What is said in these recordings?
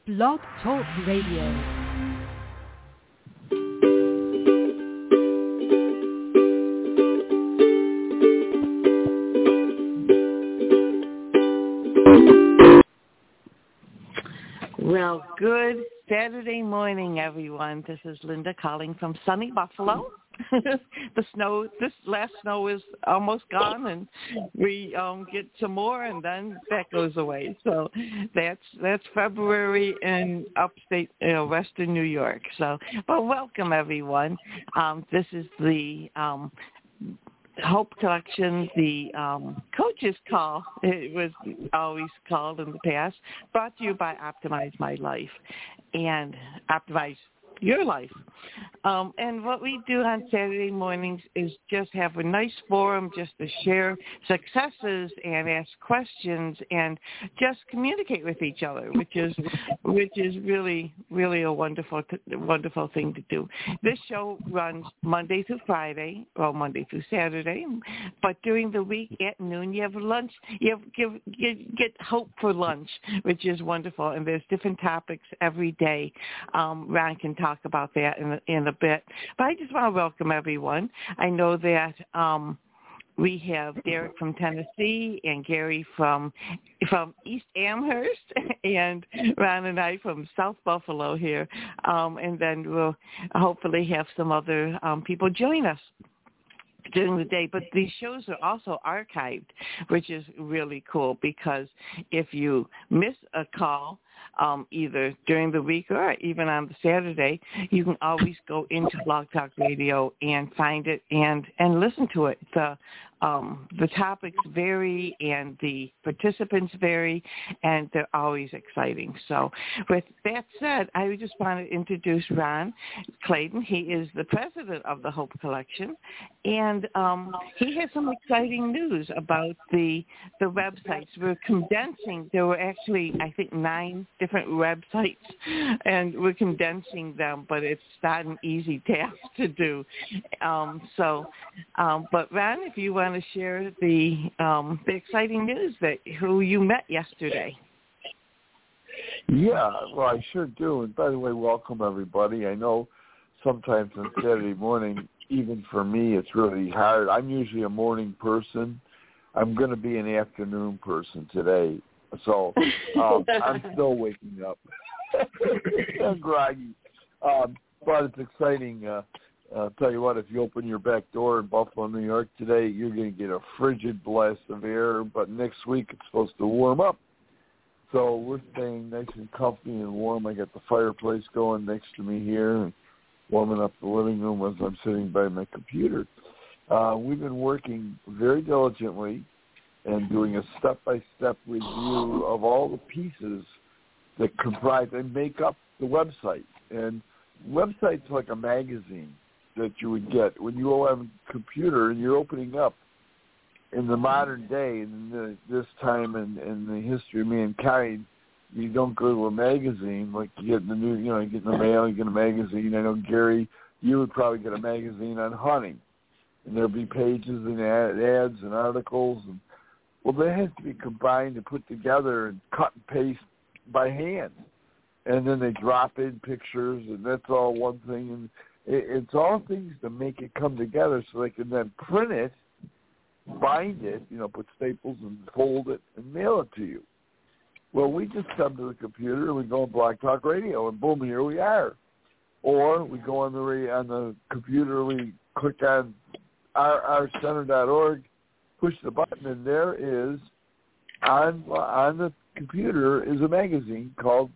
Blog Talk Radio. Well, good Saturday morning, everyone. This is Linda calling from sunny Buffalo. This last snow is almost gone, and we get some more, and then that goes away. So that's February in upstate, Western New York. So, but welcome, everyone. This is the Hope Collection, the Coach's Call, it was always called in the past, brought to you by Optimize My Life and Optimize Your Life. And what we do on Saturday mornings is just have a nice forum just to share successes and ask questions and just communicate with each other, which is really, really a wonderful thing to do. This show runs Monday through Friday, or Monday through Saturday, but during the week at noon you have lunch. You get Hope for lunch, which is wonderful, and there's different topics every day. Ron can talk about that in a bit, but I just want to welcome everyone. I know that we have Derek from Tennessee and Gary from East Amherst and Ron and I from South Buffalo here, and then we'll hopefully have some other people join us during the day. But these shows are also archived, which is really cool, because if you miss a call either during the week or even on the Saturday, you can always go into Blog Talk Radio and find it and listen to it. The topics vary and the participants vary, and they're always exciting. So with that said, I just want to introduce Ron Clayton. He is the president of the Hope Collection, and he has some exciting news about the websites. We're condensing. There were actually, I think, 9 different websites, and we're condensing them, but it's not an easy task to do. But Ron, if you want to share the exciting news that who you met yesterday. Yeah, well, I sure do. And by the way, welcome everybody. I know sometimes on Saturday morning, even for me, it's really hard. I'm usually a morning person. I'm going to be an afternoon person today. So I'm still waking up. I'm groggy. But it's exciting. I'll tell you what, if you open your back door in Buffalo, New York today, you're going to get a frigid blast of air. But next week it's supposed to warm up. So we're staying nice and comfy and warm. I got the fireplace going next to me here and warming up the living room as I'm sitting by my computer. We've been working very diligently and doing a step-by-step review of all the pieces that comprise and make up the website. And website's like a magazine that you would get when you have a computer and you're opening up. In the modern day, in this time in the history of mankind, you don't go to a magazine like you get in the news. You get in the mail, you get a magazine. I know, Gary, you would probably get a magazine on hunting, and there'll be pages and ads and articles. And well, that has to be combined and put together and cut and paste by hand, and then they drop in pictures, and that's all one thing. And it's all things to make it come together so they can then print it, bind it, put staples and fold it and mail it to you. Well, we just come to the computer and we go on Blog Talk Radio, and boom, here we are. Or we go on the computer, we click on rrcenter.org, push the button, and there is on the computer is a magazine called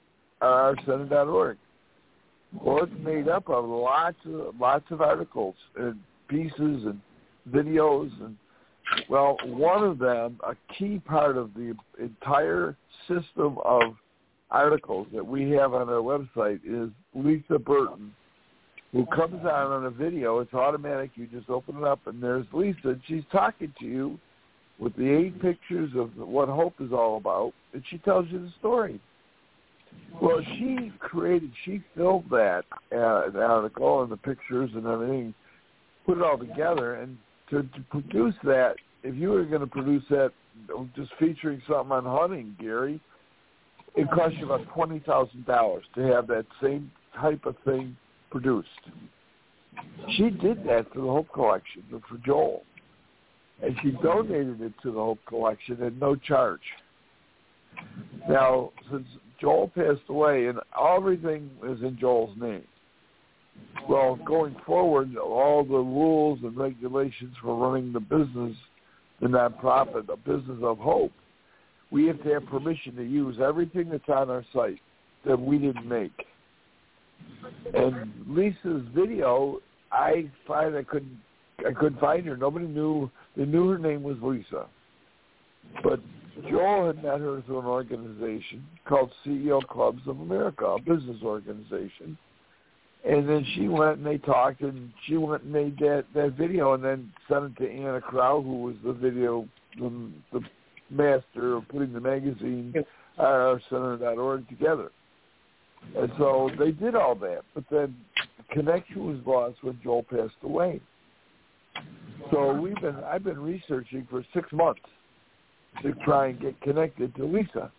rrcenter.org. Well, it's made up of lots of articles and pieces and videos, and well, one of them, a key part of the entire system of articles that we have on our website, is Lisa Burton, who comes on a video. It's automatic. You just open it up, and there's Lisa, and she's talking to you with the 8 pictures of what Hope is all about, and she tells you the story. Well, she filmed that the article and the pictures and everything, put it all together, and to produce that, if you were going to produce that just featuring something on hunting, Gary, it costs you about $20,000 to have that same type of thing produced. She did that for the Hope Collection, for Joel. And she donated it to the Hope Collection at no charge. Now, since Joel passed away, and everything is in Joel's name, well, going forward, all the rules and regulations for running the business, the nonprofit, the Business of Hope, we have to have permission to use everything that's on our site that we didn't make. And Lisa's video, I couldn't find her. Nobody knew. They knew her name was Lisa. But Joel had met her through an organization called CEO Clubs of America, a business organization. And then she went and they talked, and she went and made that video and then sent it to Anna Crow, who was the video, the master of putting the magazine, RRCenter.org together. And so they did all that. But then the connection was lost when Joel passed away. So I've been researching for 6 months to try and get connected to Lisa.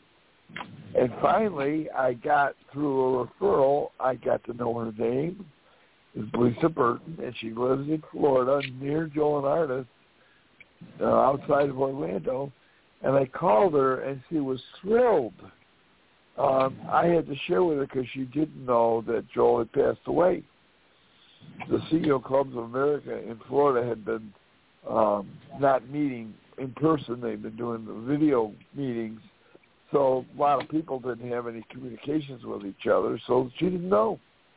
And finally, I got through a referral, I got to know her name. It's Lisa Burton, and she lives in Florida near Joel and Artis, outside of Orlando. And I called her, and she was thrilled. I had to share with her because she didn't know that Joel had passed away. The CEO Clubs of America in Florida had been not meeting in person. They've been doing the video meetings. So a lot of people didn't have any communications with each other, so she didn't know.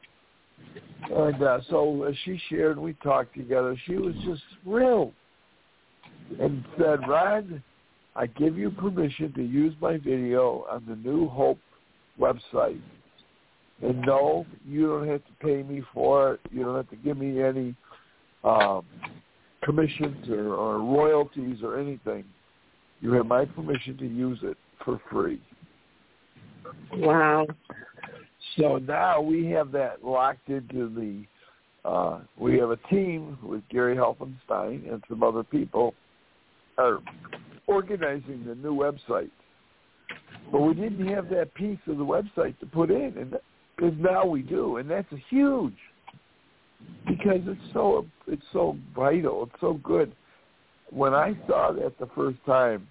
And so as she shared, we talked together. She was just thrilled and said, Ron, I give you permission to use my video on the New Hope website. And no, you don't have to pay me for it. You don't have to give me any commissions or royalties or anything. You have my permission to use it for free. Wow. So now we have that locked into we have a team with Gary Helfenstein and some other people are organizing the new website. But we didn't have that piece of the website to put in, and now we do, and that's huge because it's so vital, it's so good. When I saw that the first time,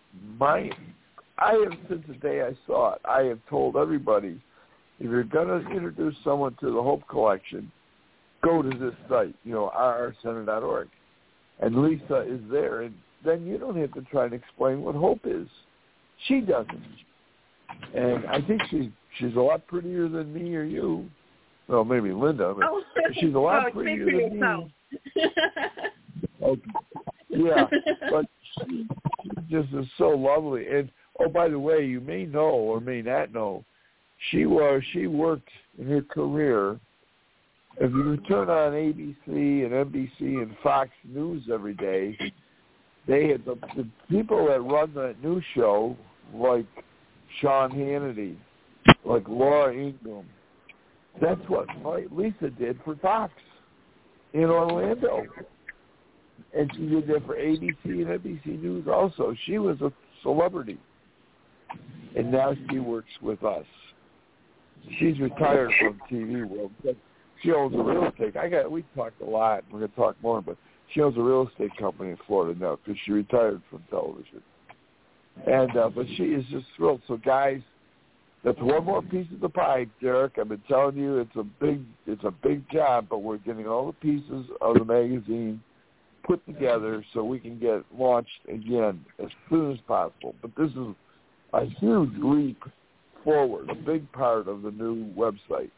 since the day I saw it, I have told everybody, if you're going to introduce someone to the Hope Collection, go to this site, rrcenter.org. And Lisa is there, and then you don't have to try and explain what hope is. She doesn't. And I think she's a lot prettier than me or you. Well, maybe Linda, but she's a lot prettier than me. Okay. Yeah, but she just is so lovely. And, oh, by the way, you may know or may not know, she worked in her career. If you turn on ABC and NBC and Fox News every day, they had the people that run that news show, like Sean Hannity, like Laura Ingraham. That's what Lisa did for Fox in Orlando. And she did that for ABC and NBC News also. She was a celebrity. And now she works with us. She's retired from TV world, but she owns a real estate. We talked a lot, and we're going to talk more, but she owns a real estate company in Florida now because she retired from television. And but she is just thrilled. So guys, that's one more piece of the pie, Derek. I've been telling you it's a big job, but we're getting all the pieces of the magazine put together so we can get launched again as soon as possible. But this is a huge leap forward, a big part of the new website.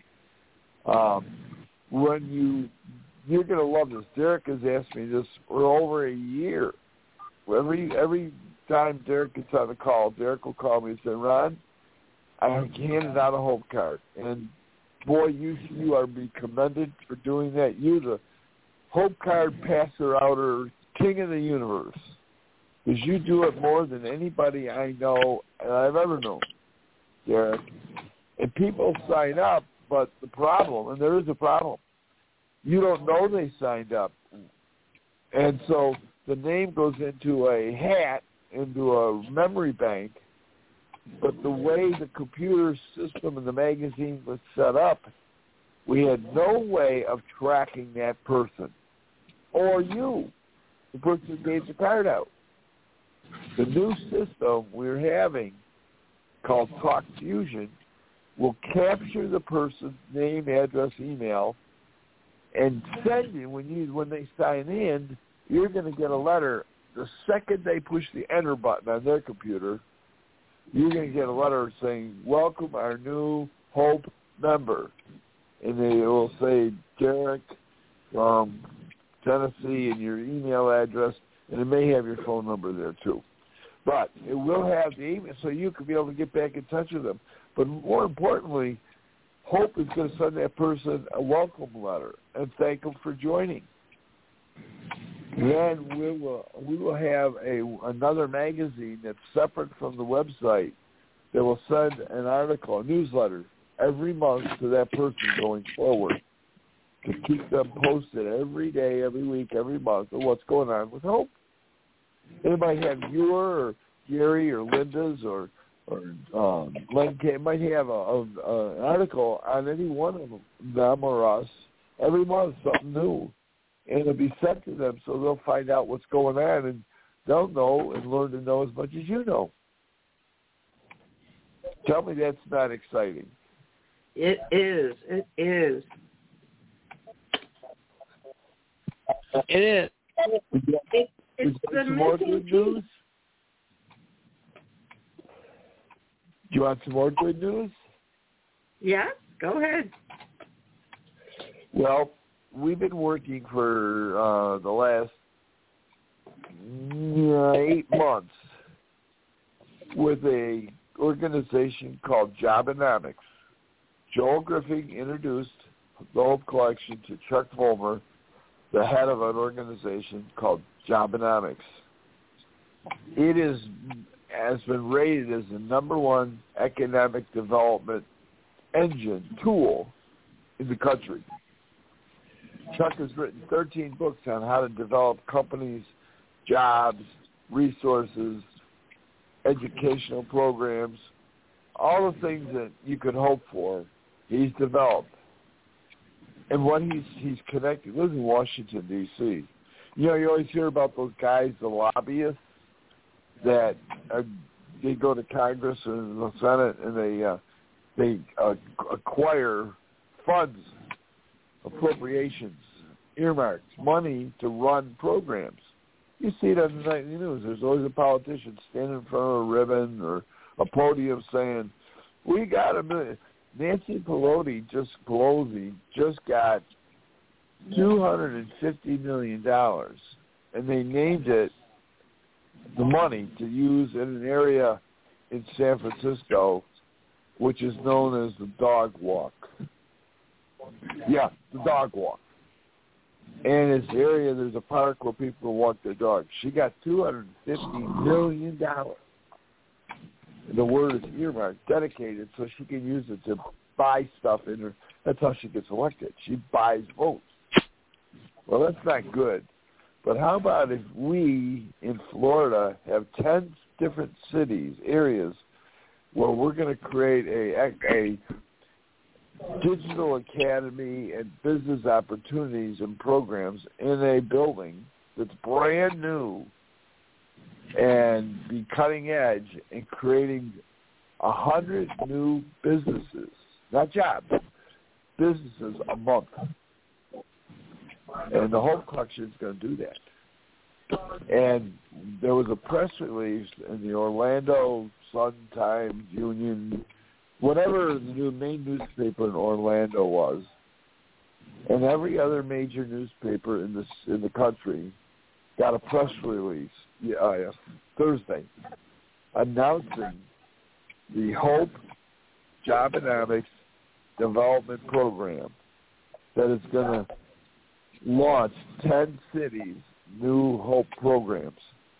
When you're going to love this. Derek has asked me this for over a year. Every time Derek gets on a call, Derek will call me and say, Ron, I handed out a Hope card. And, boy, you are be commended for doing that. You're the Hope card passer outer king of the universe. Because you do it more than anybody I know and I've ever known, Derek. And people sign up, but the problem, and there is a problem, you don't know they signed up. And so the name goes into a hat, into a memory bank, But the way the computer system and the magazine was set up, we had no way of tracking that person or you, the person who gave the card out. The new system we're having, called Talk Fusion, will capture the person's name, address, email, and send you, when they sign in, you're going to get a letter. The second they push the enter button on their computer, you're going to get a letter saying, welcome our new Hope member. And they will say Derek from Tennessee and your email address, and it may have your phone number there too. But it will have the email, so you can be able to get back in touch with them. But more importantly, Hope is going to send that person a welcome letter and thank them for joining. Then we will have another magazine that's separate from the website that will send an article, a newsletter, every month to that person going forward to keep them posted every day, every week, every month of what's going on with Hope. It might have your or Gary or Linda's or Glenn K. It might have an article on any one of them or us every month, something new. And it'll be sent to them so they'll find out what's going on and they'll know and learn to know as much as you know. Tell me that's not exciting. It is. It is. It is. It's the more good news? Do you want some more good news? Yeah, go ahead. Well, we've been working for the last 8 months with a organization called Jobonomics. Joel Griffin introduced the Hope Collection to Chuck Vollmer, the head of an organization called Jobonomics. It has been rated as the number one economic development engine tool in the country. Chuck has written 13 books on how to develop companies, jobs, resources, educational programs, all the things that you could hope for, he's developed. And what he's connected, lives in Washington, D.C. You know, you always hear about those guys, the lobbyists, that they go to Congress and the Senate and they acquire funds, appropriations, earmarks, money to run programs. You see it on the nightly news. There's always a politician standing in front of a ribbon or a podium saying, we got $1 million. Nancy Pelosi just got $250 million, and they named it the money to use in an area in San Francisco which is known as the Dog Walk. Yeah, the Dog Walk. And in this area, there's a park where people walk their dogs. She got $250 million. The word is earmarked, dedicated, so she can use it to buy stuff in her. That's how she gets elected. She buys votes. Well, that's not good. But how about if we in Florida have 10 different cities, areas, where we're going to create a digital academy and business opportunities and programs in a building that's brand new and be cutting edge and creating 100 new businesses, not jobs, businesses a month. And the Hope Collection is going to do that. And there was a press release in the Orlando Sun-Times, Union, whatever the main newspaper in Orlando was, and every other major newspaper in the country got a press release Thursday announcing the Hope Jobonomics Development Program that is going to launch 10 cities new Hope programs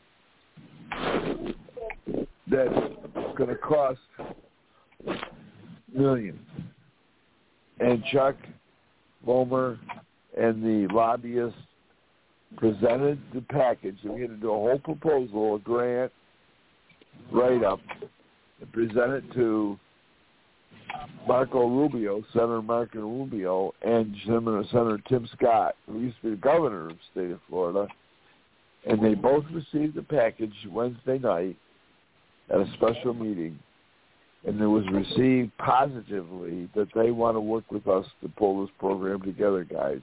that's going to cost millions. And Chuck Vollmer and the lobbyists presented the package. We're going to do a whole proposal, a grant, write-up, and present it to Marco Rubio, Senator Marco Rubio, and Senator Tim Scott, who used to be the governor of the state of Florida. And they both received the package Wednesday night at a special meeting. And it was received positively that they want to work with us to pull this program together, guys.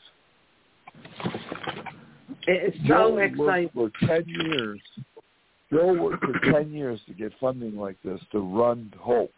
It's so exciting. For 10 years. Bill worked for 10 years to get funding like this to run Hope.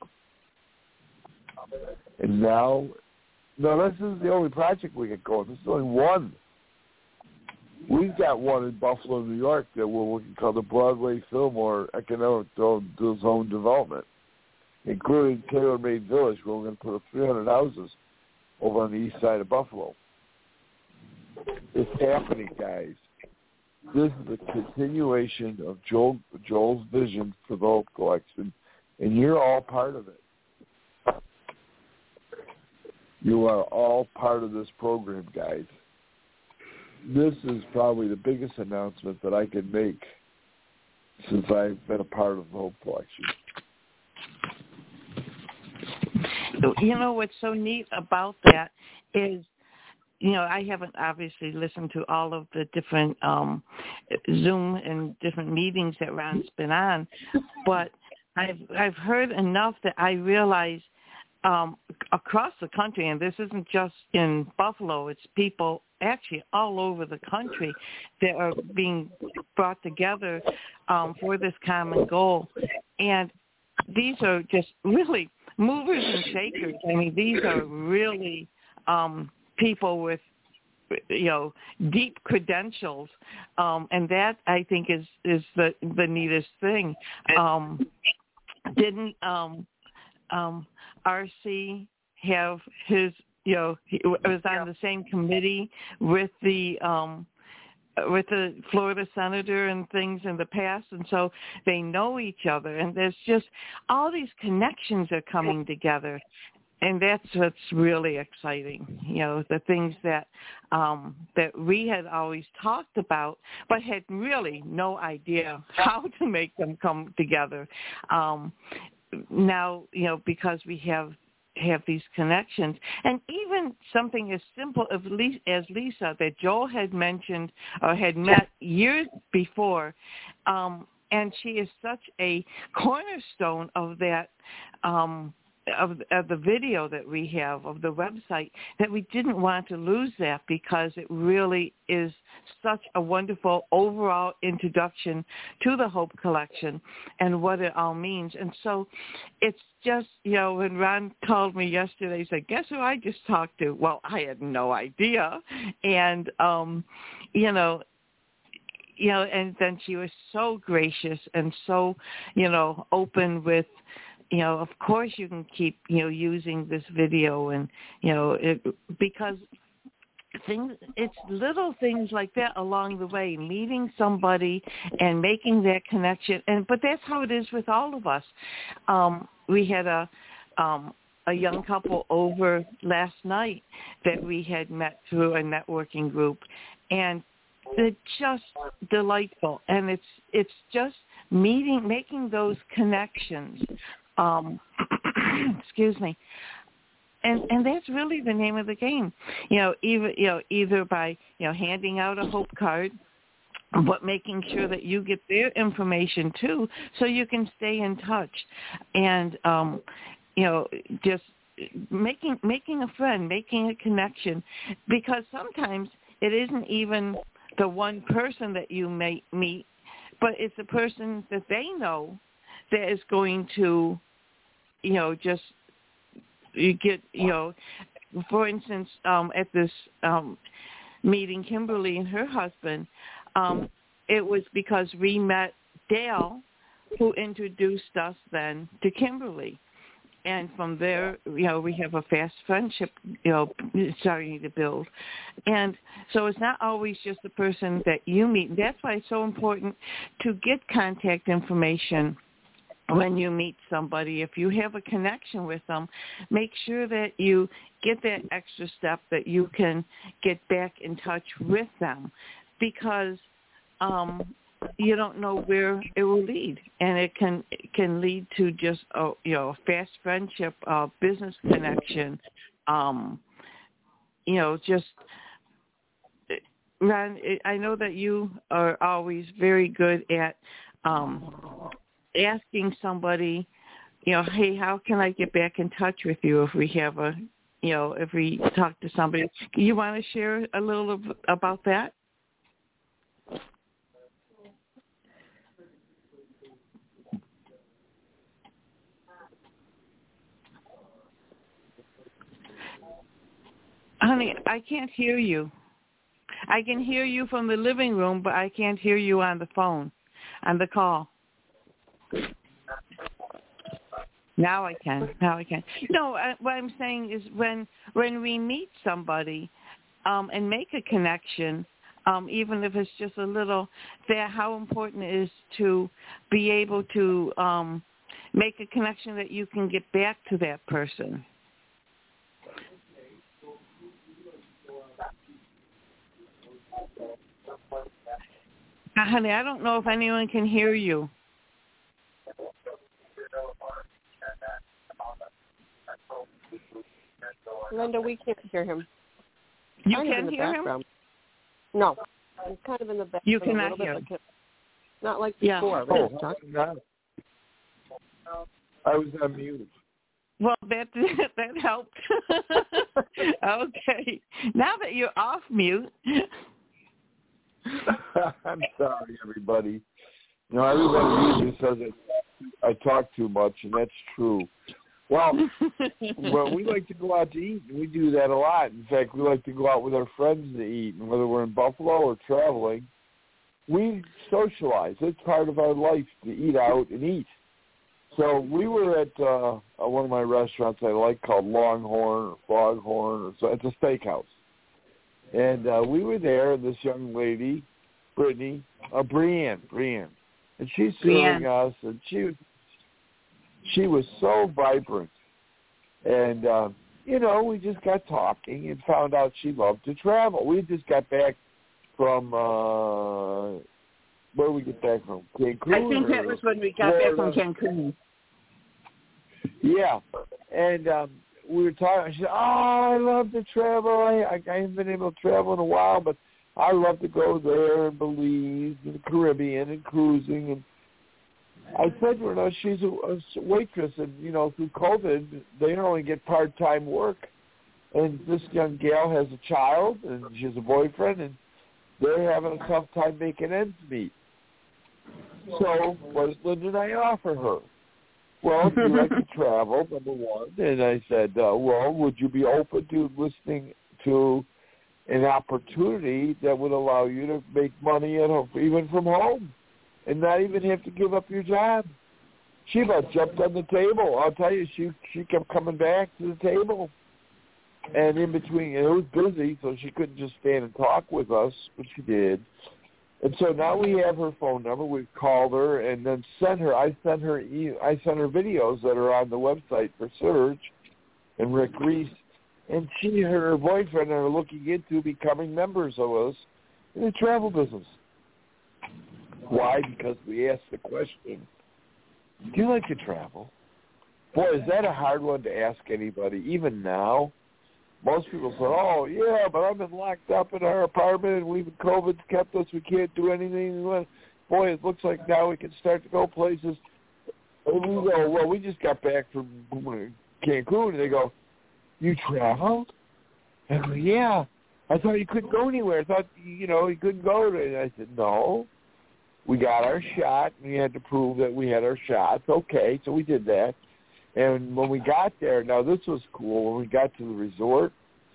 And now, no, this is the only project we get going. This is only one. We've got one in Buffalo, New York that we're working called the Broadway Fillmore Economic Zone Development, including Tailor-Made Village, where we're going to put up 300 houses over on the east side of Buffalo. It's happening, guys. This is a continuation of Joel's vision for the Hope Collection, and you're all part of it. You are all part of this program, guys. This is probably the biggest announcement that I can make since I've been a part of the Hope Collection. You know what's so neat about that is, you know, I haven't obviously listened to all of the different Zoom and different meetings that Ron's been on, but I've heard enough that I realize across the country, and this isn't just in Buffalo, it's people actually all over the country that are being brought together for this common goal. And these are just really movers and shakers. I mean, these are really people with, you know, deep credentials, and that I think is the neatest thing. Didn't RC have his, you know, he was on the same committee with the Florida senator and things in the past, and so they know each other, and there's just all these connections are coming together, and that's what's really exciting. You know, the things that that we had always talked about, but had really no idea how to make them come together. Now, you know, because we have these connections, and even something as simple as Lisa that Joel had mentioned or had met years before, and she is such a cornerstone of that of the video that we have of the website, that we didn't want to lose that, because it really is such a wonderful overall introduction to the Hope Collection and what it all means. And so it's just, you know, when Ron told me yesterday, he said, guess who I just talked to? Well, I had no idea. And, and then she was so gracious and so, you know, open with, you know, of course you can keep, you know, using this video, and, you know, because it's little things like that along the way, meeting somebody and making that connection. But that's how it is with all of us. We had a young couple over last night that we had met through a networking group, and they're just delightful. And it's just making those connections. Excuse me. And that's really the name of the game. Either by, handing out a Hope card, but making sure that you get their information too, so you can stay in touch. And just making a friend, making a connection, because sometimes it isn't even the one person that you may meet, but it's a person that they know that is going to, just you get, for instance, at this meeting, Kimberly and her husband, it was because we met Dale, who introduced us then to Kimberly. And from there, we have a fast friendship, starting to build. And so it's not always just the person that you meet. And that's why it's so important to get contact information when you meet somebody. If you have a connection with them, make sure that you get that extra step that you can get back in touch with them. Because you don't know where it will lead, and it can lead to just a fast friendship, business connection, just. Ron, I know that you are always very good at asking somebody, hey, how can I get back in touch with you if we have if we talk to somebody? You want to share a little about that? Honey, I can't hear you. I can hear you from the living room, but I can't hear you on the phone, on the call. Now I can. No, what I'm saying is when we meet somebody and make a connection, even if it's just a little, how important it is to be able to make a connection that you can get back to that person. Honey, I don't know if anyone can hear you. Linda, we can't hear him. You can hear him? No. He's kind of in the background. You cannot hear him. Not like before. Yeah. I was on mute. Well, that helped. Okay. Now that you're off mute. I'm sorry, everybody. Everybody usually says I talk too much, and that's true. Well, we like to go out to eat, and we do that a lot. In fact, we like to go out with our friends to eat, and whether we're in Buffalo or traveling, we socialize. It's part of our life to eat out and eat. So we were at one of my restaurants I like called Longhorn or Foghorn. It's a steakhouse. And we were there, and this young lady, Brianne, and she's serving us, and she was so vibrant. And, we just got talking and found out she loved to travel. We just got back from, where did we get back from? Cancun? I think that was when we got back from Cancun. Yeah. And we were talking. She said, I love to travel. I haven't been able to travel in a while, but I love to go there and Belize and the Caribbean and cruising. And I said to her, she's a waitress, and, through COVID, they only get part-time work. And this young gal has a child, and she has a boyfriend, and they're having a tough time making ends meet. So what does Linda and I offer her? Well, if you like to travel, number one. And I said, would you be open to listening to an opportunity that would allow you to make money at home, even from home, and not even have to give up your job? She about jumped on the table. I'll tell you, she kept coming back to the table. And in between, it was busy, so she couldn't just stand and talk with us, but she did. And so now we have her phone number. We've called her and then I sent her videos that are on the website for Surge and Rick Reese. And her boyfriend are looking into becoming members of us in the travel business. Why? Because we asked the question, do you like to travel? Boy, is that a hard one to ask anybody, even now. Most people say, oh, yeah, but I've been locked up in our apartment and COVID's kept us. We can't do anything. Boy, it looks like now we can start to go places. And we go, well, we just got back from Cancun. And they go, you traveled? I go, yeah. I thought you couldn't go anywhere. I thought, you couldn't go. And I said, no. We got our shot, and we had to prove that we had our shots. Okay, so we did that. And when we got there, now this was cool, when we got to the resort,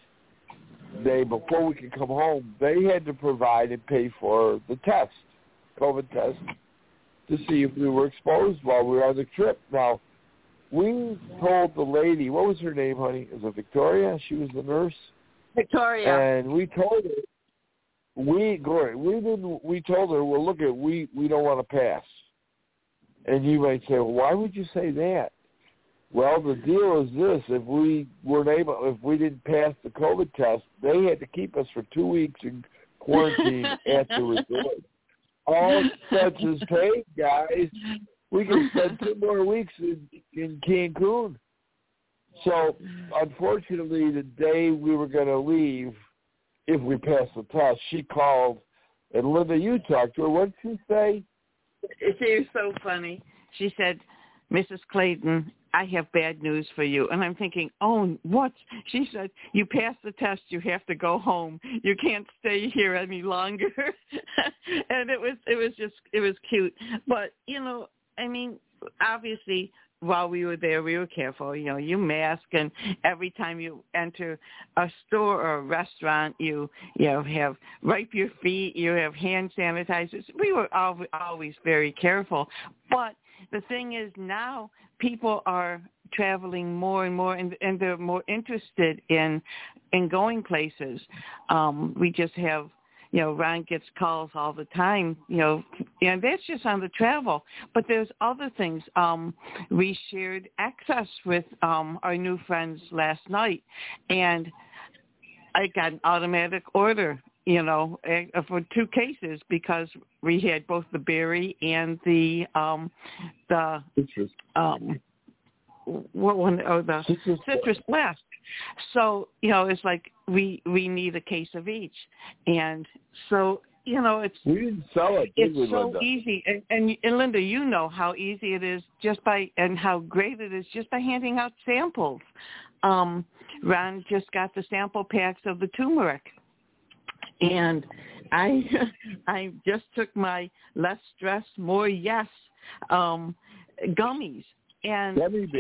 before we could come home, they had to provide and pay for the test, COVID test, to see if we were exposed while we were on the trip. Now, we told the lady, what was her name, honey? Is it Victoria? She was the nurse? Victoria. And we told her, we told her, well, look, we don't want to pass. And you might say, well, why would you say that? Well, the deal is this: if we didn't pass the COVID test, they had to keep us for 2 weeks in quarantine at the resort. All expenses paid, guys. We can spend 2 more weeks in Cancun. So, unfortunately, the day we were going to leave, if we passed the test, she called. And, Linda, you talked to her. What did she say? She was so funny. She said, Mrs. Clayton, I have bad news for you. And I'm thinking, oh, what? She said, you passed the test. You have to go home. You can't stay here any longer. And it was cute. But, I mean, obviously, while we were there, we were careful. You mask, and every time you enter a store or a restaurant, you have wipe your feet, you have hand sanitizers. We were always very careful. But the thing is, now people are traveling more and more, and they're more interested in going places. We just have, Ron gets calls all the time, and that's just on the travel. But there's other things. We shared access with our new friends last night, and I got an automatic order, for 2 cases because we had both the berry and the Citrus. What one? Oh, the citrus blast. So, it's like we need a case of each. And so, it's... We didn't sell it, did we, It's so Linda? easy. And Linda, you know how easy it is and how great it is just by handing out samples. Ron just got the sample packs of the turmeric. And I just took my Less Stress, More Yes gummies. And,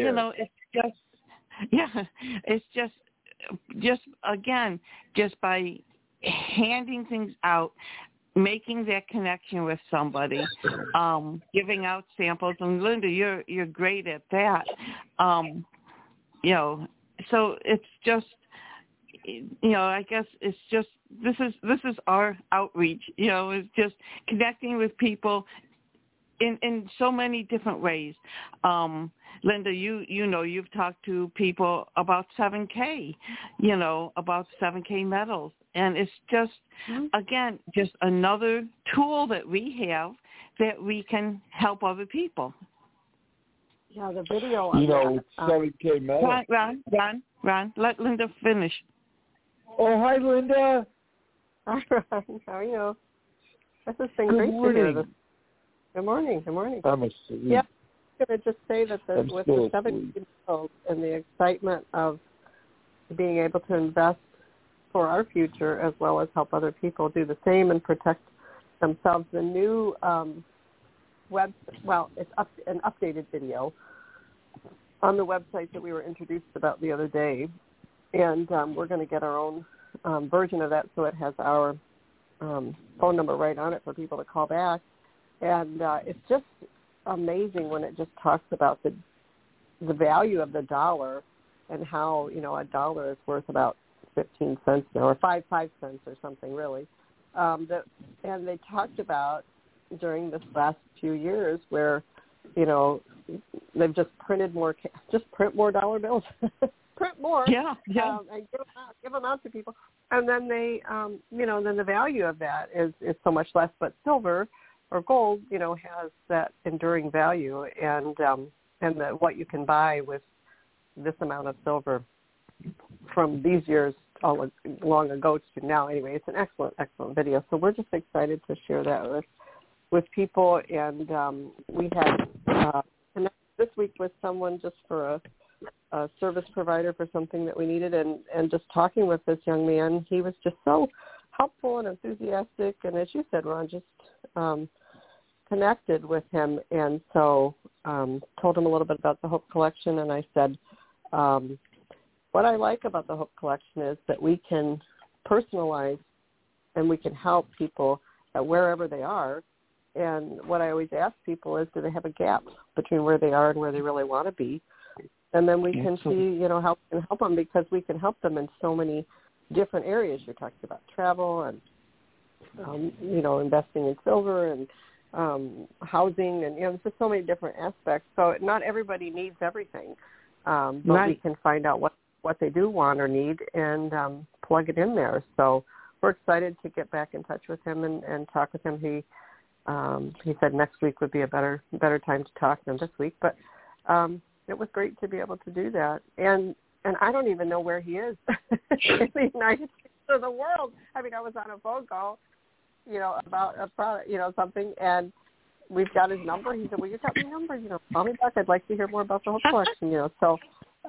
it's just again, just by handing things out, making that connection with somebody, giving out samples. And Linda, you're great at that. So it's just, I guess it's just, this is our outreach, it's just connecting with people in so many different ways. Linda, you've talked to people about 7K, about 7K medals. And it's just, again, just another tool that we have that we can help other people. Yeah, the video. It's 7K medals. Ron, let Linda finish. Oh, hi, Linda. Hi, Ron. How are you? This has been great to hear this. Good morning. I'm asleep. Yeah, I'm going to just say that with the 7 people and the excitement of being able to invest for our future as well as help other people do the same and protect themselves, the new it's an updated video on the website that we were introduced about the other day, and we're going to get our own version of that, so it has our phone number right on it for people to call back. And it's just amazing when it just talks about the value of the dollar and how, a dollar is worth about 15 cents now, or 5 cents or something, really. And they talked about during this last few years where, they've just printed more, print more dollar bills, print more, and give them out to people. And then they, then the value of that is so much less. But silver or gold, has that enduring value, and what you can buy with this amount of silver from these years all long ago to now. Anyway, it's an excellent video. So we're just excited to share that with people. And we had connected this week with someone just for a service provider for something that we needed, and just talking with this young man, he was just so helpful and enthusiastic, and as you said, Ron, just connected with him. And so told him a little bit about the Hope Collection, and I said, what I like about the Hope Collection is that we can personalize and we can help people at wherever they are. And what I always ask people is, do they have a gap between where they are and where they really want to be? And then we can see, how we can help them, because we can help them in so many different areas. You're talking about travel and, investing in silver and housing, and, there's just so many different aspects. So not everybody needs everything, but we can find out what they do want or need and plug it in there. So we're excited to get back in touch with him and talk with him. He He said next week would be a better time to talk than this week, but it was great to be able to do that. And I don't even know where he is in the United States of the world. I mean, I was on a phone call, about a product, something, and we've got his number. He said, well, you got my number, call me back. I'd like to hear more about the whole collection, So,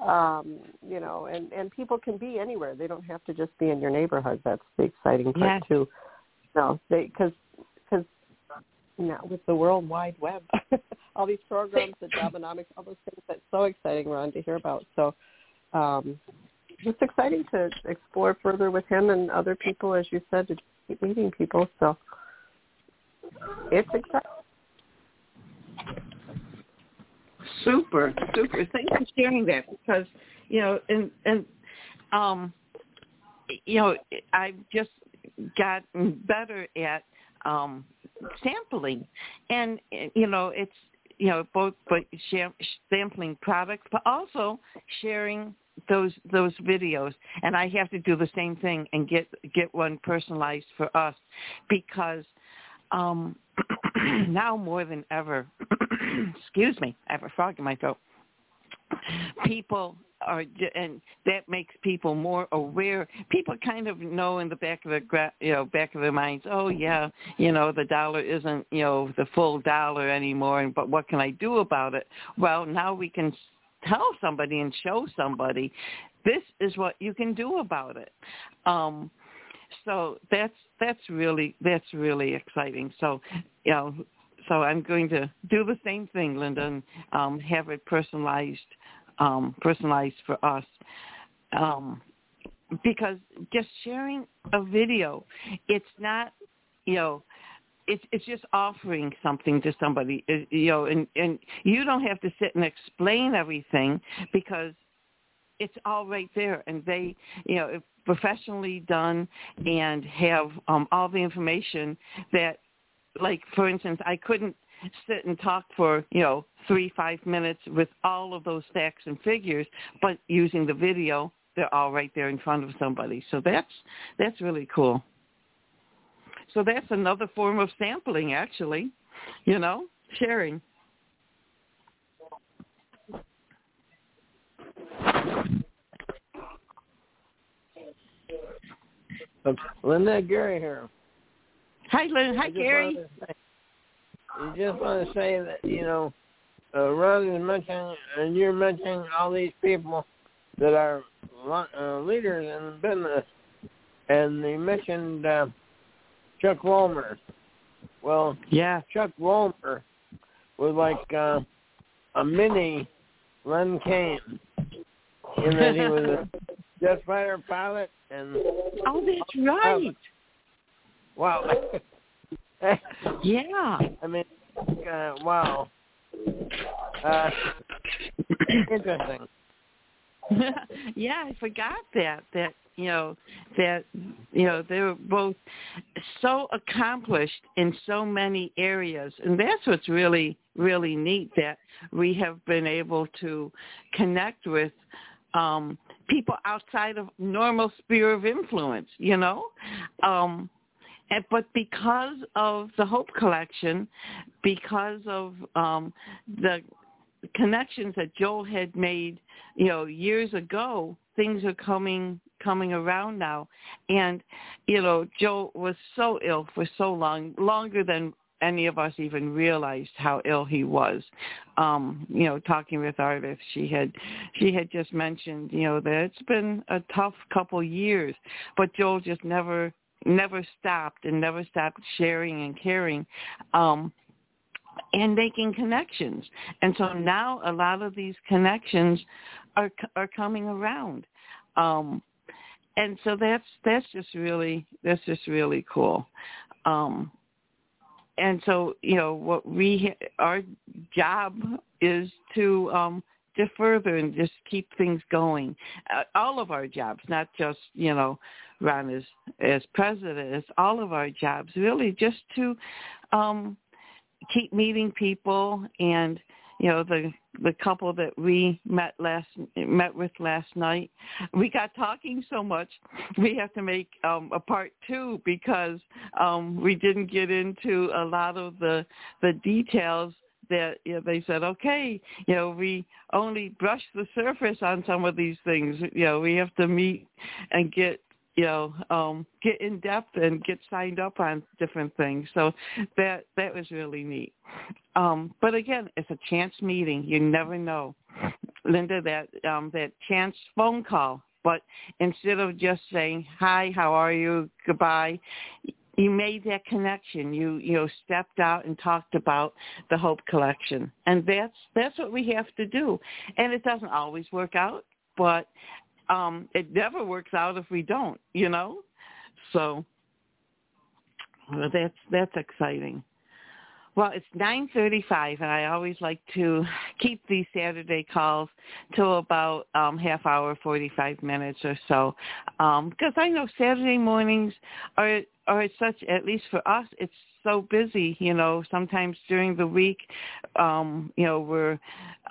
and people can be anywhere. They don't have to just be in your neighborhood. That's the exciting part, too. No, because with the World Wide Web, all these programs, the Jobonomics, all those things, that's so exciting, Ron, to hear about. So it's exciting to explore further with him and other people, as you said, to keep meeting people. So it's exciting. Super. Thanks for sharing that, because, I've just gotten better at sampling, and it's both sampling products, but also sharing those videos. And I have to do the same thing and get one personalized for us, because now more than ever, excuse me, I have a frog in my throat. People are, and that makes people more aware. People kind of know in the back of their minds, oh yeah, the dollar isn't, the full dollar anymore, but what can I do about it? Well, now we can tell somebody and show somebody, this is what you can do about it. So that's really exciting. So, so I'm going to do the same thing, Linda, and have it personalized for us, because just sharing a video, it's not, it's just offering something to somebody, and you don't have to sit and explain everything, because it's all right there, and they, professionally done, and have all the information that, like, for instance, I couldn't sit and talk for 3-5 minutes with all of those facts and figures, but using the video, they're all right there in front of somebody. So that's really cool. So that's another form of sampling, actually, sharing. Linda, Gary here. Hi, Lynn. Hi, Gary. You just want to say that, Ron is mentioning, and you're mentioning all these people that are leaders in business, and they mentioned Chuck Wollmer. Well, yeah, Chuck Wollmer was like a mini Len Kane, in that he was a jet fighter pilot. And oh, that's right. Wow. Yeah. I mean, wow. Interesting. Yeah, I forgot that they were both so accomplished in so many areas, and that's what's really, really neat, that we have been able to connect with people outside of normal sphere of influence, but because of the Hope Collection, because of the connections that Joel had made, years ago, things are coming around now. And, Joel was so ill for so long, longer than any of us even realized how ill he was. Talking with Artis, she had just mentioned, that it's been a tough couple years, but Joel just never stopped sharing and caring, and making connections. And so now a lot of these connections are coming around. And so that's just really cool. And so, what our job is to further and just keep things going. All of our jobs, not just, Ron as president, it's all of our jobs, really just to keep meeting people and the couple that we met with last night. We got talking so much, we have to make a part 2 because we didn't get into a lot of the details that they said, okay, we only brushed the surface on some of these things. We have to meet and get in depth and get signed up on different things. So that was really neat. But again, it's a chance meeting. You never know, Linda, that chance phone call. But instead of just saying, hi, how are you, goodbye, you made that connection. You stepped out and talked about the Hope Collection. And that's what we have to do. And it doesn't always work out, but it never works out if we don't, So that's exciting. Well, it's 9:35, and I always like to keep these Saturday calls to about half hour, 45 minutes or so, because I know Saturday mornings are such, at least for us, it's so busy. Sometimes during the week, we're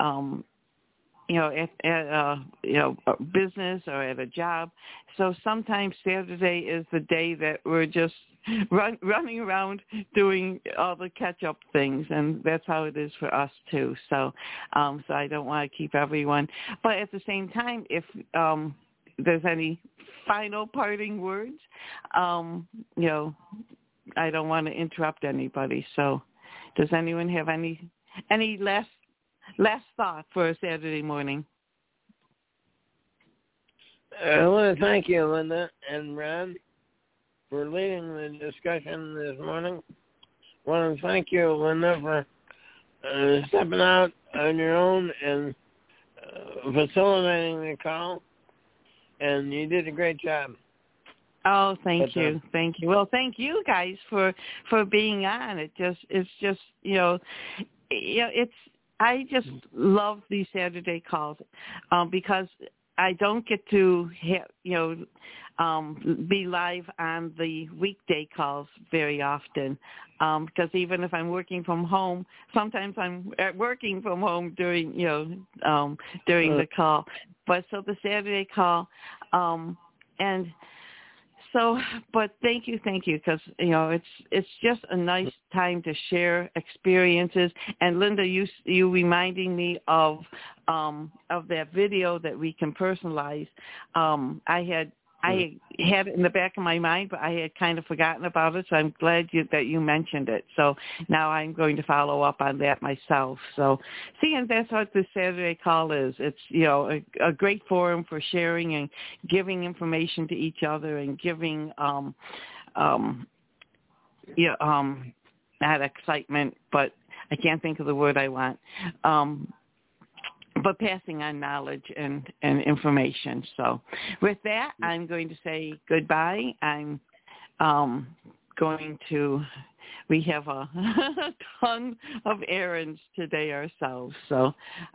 at a business or at a job. So sometimes Saturday is the day that we're just running around doing all the catch-up things, and that's how it is for us too. So I don't want to keep everyone. But at the same time, if there's any final parting words, I don't want to interrupt anybody. So does anyone have any last thought for a Saturday morning? I want to thank you, Linda and Ron, for leading the discussion this morning. I want to thank you, Linda, for stepping out on your own and facilitating the call. And you did a great job. Oh, thank you. Well, thank you guys for being on. I just love these Saturday calls because I don't get to be live on the weekday calls very often, because even if I'm working from home, sometimes I'm working from home during the call. But so the Saturday call, and so, but thank you, because it's just a nice time to share experiences. And Linda, you reminding me of that video that we can personalize. I had it in the back of my mind, but I had kind of forgotten about it, so I'm glad that you mentioned it. So now I'm going to follow up on that myself. So, and that's what this Saturday call is. It's, a great forum for sharing and giving information to each other and giving, not excitement, but I can't think of the word I want. But passing on knowledge and information. So with that, I'm going to say goodbye. I'm we have a ton of errands today ourselves. So,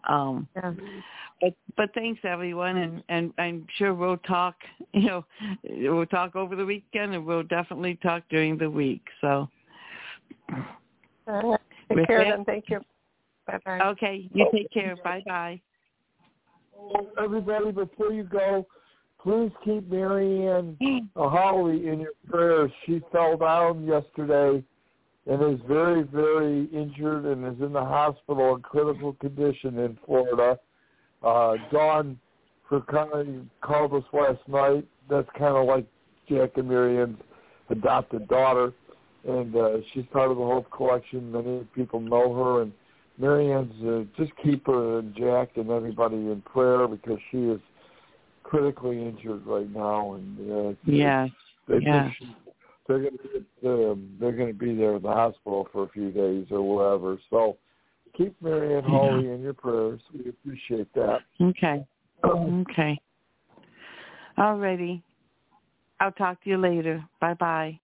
but thanks everyone. And I'm sure we'll talk, we'll talk over the weekend, and we'll definitely talk during the week. So take care then. Thank you. Bye-bye. Okay, you take care. Bye-bye. Everybody, before you go, please keep Marianne Holly in your prayers. She fell down yesterday and is very, very injured and is in the hospital in critical condition in Florida. Dawn called us last night. That's kind of like Jack and Marianne's adopted daughter, and she's part of the Hope Collection. Many people know her, and Marianne's, just keep her and Jack and everybody in prayer because she is critically injured right now, and they're going to be there in the hospital for a few days or whatever. So keep Marianne Holly in your prayers. We appreciate that. Okay. Okay. All righty. I'll talk to you later. Bye-bye.